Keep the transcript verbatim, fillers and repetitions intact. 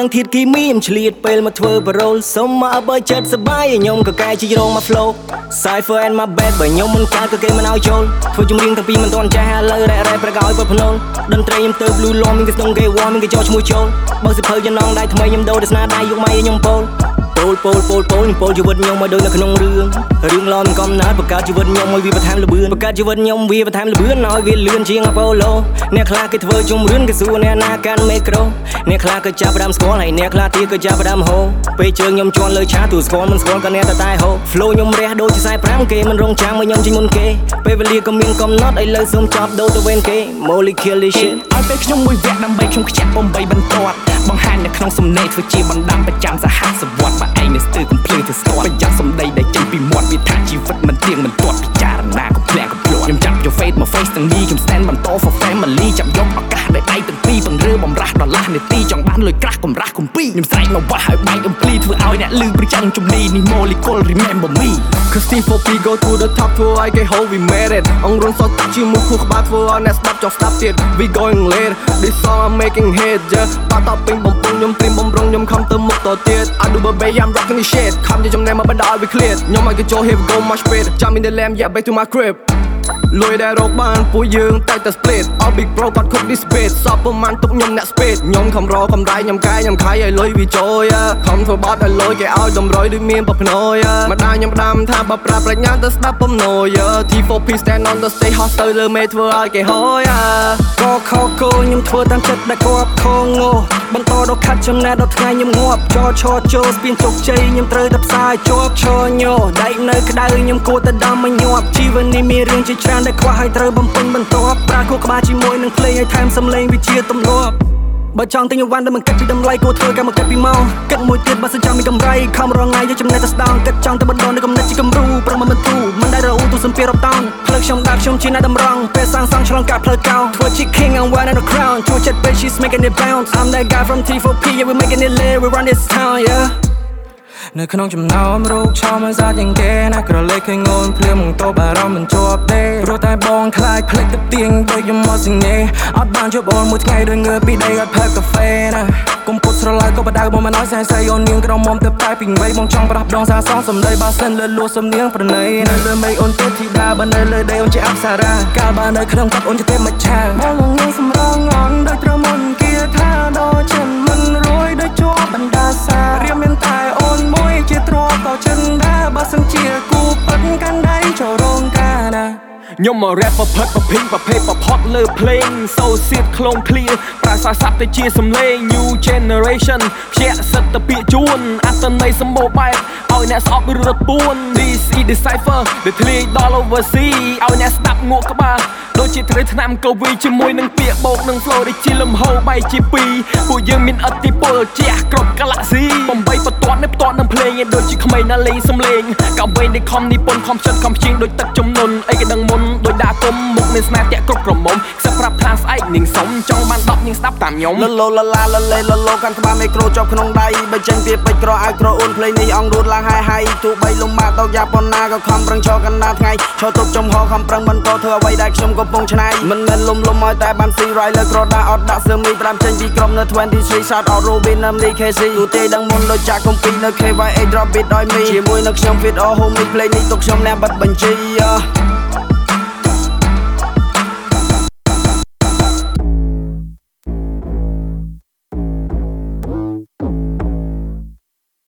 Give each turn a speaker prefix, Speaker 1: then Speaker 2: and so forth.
Speaker 1: ងធាតគីមីមឆ្លៀតពេលមកធ្វើប្រូលសុំមកបើចិត្តសបាយខ្ញុំក៏កែជារងមក flow Cypher and my bad បើខ្ញុំមិនកើតក៏គេមិនឲ្យចូលធ្វើចម្រៀងតាំងពីមិនទាន់ចាស់ឥឡូវរ៉ែរ៉ែប្រកឲ្យពុតភ្នូលតន្ត្រីខ្ញុំទៅ blue law មានគេស្ទងគេវ៉ាមានគេចោលឈ្មោះចូលបើសិភៅចំណងដៃថ្មីខ្ញុំដូរទៅស្នាដៃយកម៉ៃខ្ញុំពោលពោលពោលពោលពោលពោលជីវិតខ្ញុំមកដូចនៅក្នុងរឿងរឿងឡំកំណើតបង្កើតជីវិតខ្ញុំឲ្យវាបន្ថែមលបឿនបង្កើតជីវិតខ្ញុំវាបន្ថែមលបឿនឲ្យវាលឿនជាងអាប៉ូឡូអ្នកខ្លះគេធ្វើជំរឿនគេសួរអ្នកណាកាន់មេក្រូអ្នកខ្លះក៏ចាប់ផ្ដើមស្គាល់ហើយអ្នកខ្លះទៀតក៏ចាប់ផ្ដើមហូពេលជើងខ្ញុំជន់លើឆាទូស្គាល់មិនស្គាល់ក៏អ្នកតែតែហូ flow ខ្ញុំរះដូចជាខ្សែប្រាំគេមិនរងចាំឲ្យខ្ញុំចេញមុនគេពេលវេលាក៏មានកំណត់ឥឡូវសូមចាប់ដូរទៅវិញគេ Molly kill this shit
Speaker 2: ឲ្យពេលខ្ញុំមួយវគ្គដើម្បីខ្ញុំខ្ជាប់បំបីបន្ទាត់បង្ហាញនៅក្នុងសំណេរធ្វើជាបណ្ដាំប្រចាំសហសវត្តបើឯងនៅស្ទើរកំភ្លើងធ្វើស្គាល់ប្រយ័ត្នសំដីដែលចេញពីមាត់វាថាជីវិតមិនទៀងមិនទាត់ពិចារណាកំភ្លែងកំភ្លួតខ្ញុំចាប់យក face មក face ទាំងនេះខ្ញុំ stand បន្ត for family ចាប់យកឱកាសដែលដៃទាំងពីរបង្រើបំរាស់ដល់ឡាស់នាទីចង់បានលុយក្រាស់កំរះកំពីខ្ញុំស្រែកមកវាស់ឲ្យបែកអំភ្លីធ្វើឲ្យអ្នកលឺប្រចាំជំនីនេះ molecule remember me
Speaker 3: Cause T four P go to the top ធ្វើឲ្យគេ hold we made it អង្រុនសតជាមួយខួរក្បាលធ្វើឲ្យអ្នកស្ដាប់ចង់ស្ដាប់ទៀត we going late this song I'm making hit yeah បាត់តពេញបំពង់ខ្ញុំត្រៀមបំរុងខ្ញុំខំទៅមុខតទៀត I do baby I'm rocking this shit ខំជាចំណែកមកបណ្ដោយ we clear ខ្ញុំឲ្យគេចូល here we go my speed ចាំ in the lamb yeah back to my crib លុយដែលរកបានពួកយើងតែតែ split all big bro គាត់ cook this bit សពប្រមាណទុកខ្ញុំអ្នក speed ខ្ញុំខំរកកំដៃខ្ញុំកាយខ្ញុំខាយឲ្យលុយវាចូលខំធ្វើបត់ឲ្យលុយគេឲ្យតម្រុយដូចមានប្រភ្នោយម្ដាយខ្ញុំដាំថាបើប្រាប់ប្រាជ្ញាទៅស្ដាប់ពំនោយ T four P stand on the stage hot ទៅលើមេធ្វើឲ្យគេហោយក៏ខកគោខ្ញុំធ្វើតាមចិត្តដែលគាត់ខងងបន្តដល់ខាត់ចំណែកដល់ថ្ងៃខ្ញុំងាប់ចោឈរចូលស្ពានជោគជ័យខ្ញុំត្រូវតែផ្សាយជាប់ឈរញោដៃនៅក្តៅខ្ញុំគួរតែដំមកញាប់ជីវិតនេះមានរឿងជាច្រើនដែលខ្វះឲ្យត្រូវបំពេញបន្ទាប់ប្រើខួរក្បាលជាមួយនឹងភ្លេងឲ្យថែមសំឡេងវិជាទម្លាប់បើចង់ទិញអីវ៉ាន់ដែលមិនគិតពីតម្លៃគួរធ្វើការមកគិតពីម៉ោងគិតមួយទៀតបើសិនចង់មានកម្រៃខំរងថ្ងៃយកចំណេះទៅស្ដងគិតចង់ទៅបណ្ដុំនៅកំណត់ជាគំរូប្រមមិនទូមិនដែលរអ៊ូទូសំពីរាប់តោនផ្លូវខ្ញុំដាក់ខ្ញុំជាអ្នកតម្រង់ពេលសាងសង់ឆ្លងកាត់ផ្លូវកោធ្វើជា king and one and a crown ជួយចិត្តពេល she's making it bounce I'm that guy from T four P yeah we making it lit we run this town yeah
Speaker 2: នៅក្នុងចំណោមរូបឆោមសាជាងគេណាក្រឡេកឃើញងូនភ្លាមងតបអារម្មណ៍មិនជាប់ទេព្រោះតែបងខ្លាចភ្លេចទៅទៀងដូចខ្ញុំមកសិងេអត់បានជួបអូនមួយថ្ងៃដូចងើពីដីអត់ផឹកកាហ្វេណាកុំពុតស្រឡាយក៏បដៅបងមិនអោយសែសៃអូននាងក្រមុំទៅតែពីវ័យបងចង់ប្រះដងសាសងសំដីបើសិនលើលួសំនៀងប្រណីនៅលើមេអូនទេធីតាបើនៅលើដីអូនជាអប្សរាកាលបើនៅក្នុងកាប់អូនជាទេមច្ឆាបងងងសម្រងងដោយត្រូវមុនគាថាដល់ចិនមិនរួយដោយជាប់បណ្ដាសារៀមមានតែអូនមួយជាទ្របក៏ចិនដែរបើសិនជាគូប៉ិនកាន់ដៃចូលរោងការណា
Speaker 3: ខ្ញុំមក rap ប្រផិតប្រភីងប្រភេទប្រផត់លើភ្លេងសូសៀតខ្លងឃ្លៀប្រាសាស័ព្ទទៅជាសំឡេង new generation ភ្ជាក់សិតទៅពាក្យជួនអត្តន័យសម្បូរបែបឲ្យអ្នកស្អប់រត់ពួន this is the cipher ដែលធ្លាយដល់ oversea ឲ្យអ្នកស្ដាប់ងក់ក្បាលដូចជាត្រូវឆ្នាំកូវីជាមួយនឹងពាក្យបោកនឹង flow ដូចជាលំហូរបែកជាពីរពួកយើងមានឥទ្ធិពលជះគ្រប់ galaxy បំបីបន្ទាត់នៅផ្ទាត់នឹងភ្លេងដូចជាក្មេងណាលេងសំឡេងកវែងដែលខំនិពន្ធខំចិត្តខំព្យាងដូចទឹកចំនួនអីក៏ដឹងមុនដោយដាក់គុំមុខនៃស្នេហ៍តាក់គ្រប់ក្រមុំខ្សឹបប្រាប់ថាស្អែកនាងសុំចង់បានដប់នាងស្ដាប់តាមខ្ញុំលលលឡាលលេលលកាន់ក្បាលមេក្រូជាប់ក្នុងដៃបើចេញពីពេជ្រក្រឲ្យក្រអូនភ្លេងនេះអងរួតឡើងហើយហើយទោះបីលំបាកដល់យ៉ាប៉ុណ្ណាក៏ខំប្រឹងឈរកណ្ដាលថ្ងៃឈរទប់ចំហខំប្រឹងបន្តធ្វើអ្វីដែលខ្ញុំកំពុងឆ្នៃមិនមែនលំលំឲ្យតែបានស៊ីរ៉ៃលើក្រដាអត់ដាក់សើមីប្រាំចេញពីក្រុមនៅ23 shot out Robin នៅ K C ទូទេដឹងមុនដូចចាក់កំពីនៅ K Y A drop beat ដោយមីជាមួយនៅខ្ញុំ fit all homie ភ្លេងនេះទុកខ្ញុំអ្នកបិទបញ្ជី